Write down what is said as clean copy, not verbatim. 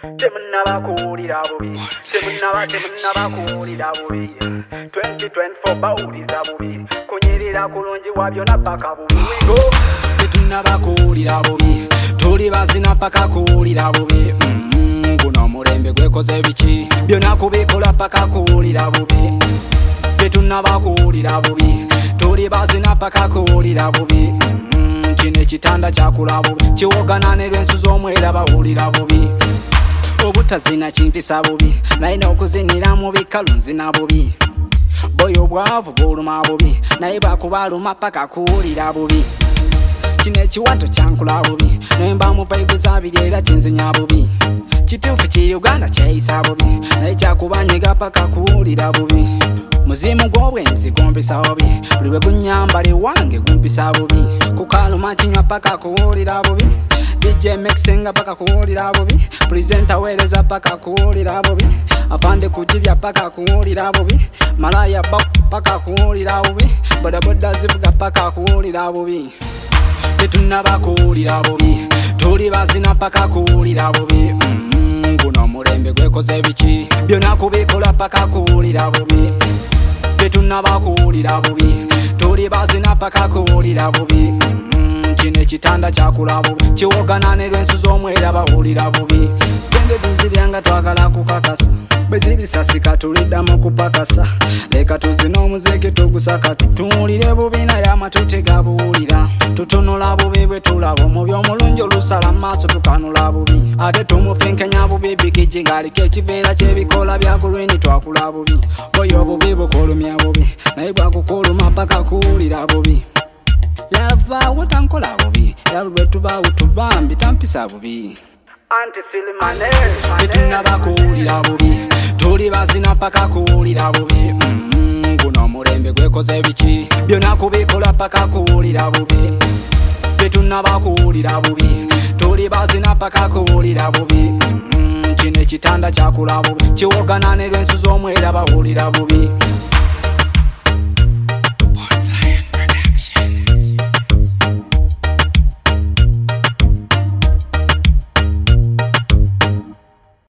Temunabakulira bubi, temunabakulira bubi. 2024 bawuliza bubi, kunyirira kulungi wabyona paka bubi. Tetunabakulira bubi, tuli bazina paka kulira bubi. Guno mulembe gwekoze biki, byona kubikola paka kulira bubi. Tetunabakulira bubi, tuli bazina paka kulira bubi. Kino ekitanda kyakula bubi, kiwogana n'ensu z'omwera bawulira bubi. Obutazina kimpisa bubi, naye n'okuzinira mu bikalu nzina bubi. Boyo obwavu buluma bubi, naye bakubaluma paka kuwulira bubi. Kino ekiwato kyankula bubi, naye mba mu vaibu zabiri era kinzinya bubi. Kituufu ki Uganda kyeyisa bubi, naye kyakubanyega paka kuwulira bubi. Muzimu gw'obwenzi gumpisa bubi, buli bwe gunyambale wange gumpisa bubi. Kukaluma kinywa paka kuwulira bubi, DJ mixinga paka kuwulira bubi, presenter weereza paka kuwulira bubi, afande kujirya paka kuwulira bubi, malaya paka kuwulira bubi, bodaboda zivuga paka kuwulira bubi. Tetunabakulira bubi, tuli bazina paka kuwulira bubi. Guno mulembe gwekoze biki, byona kubikola paka kuwulira bubi. Tetunabakulira bubi, tuli bazina paka kuwulira bubi. Kino ekitanda kyakula bubi, kiwogana n'ensu z'omwera bawulira bubi. Sente tuziryanga twagala kukakasa, bwe zirisasika tuliddamu kupakasa. Leka tuzina omuziki tugusaka, tuwulire bubi naye amatu tegabuwulira. Tutunula bubi bwe tulaba omubi omulungi olusala maaso tukanula bubi. Ate tumufenkenya bubi bigiji ng'aliko ekiveera ky'ebikola byakulweni twakula bubi. Boyo obubi bukulumya bubi, naye bwakukuluma paka kuwulira bubi. Yava watankola bubi, yalwe tubawo tubambi tampisa bubi. Tetunabakulira bubi, tuli bazina paka kuwulira bubi. Guno mulembe gwekoze biki, byona kubikola paka kuwulira bubi. Tetunabakulira bubi, tuli bazina paka kuwulira bubi. Kino ekitanda kyakula bubi, kiwogana n'ensu z'omwera bawulira bubi.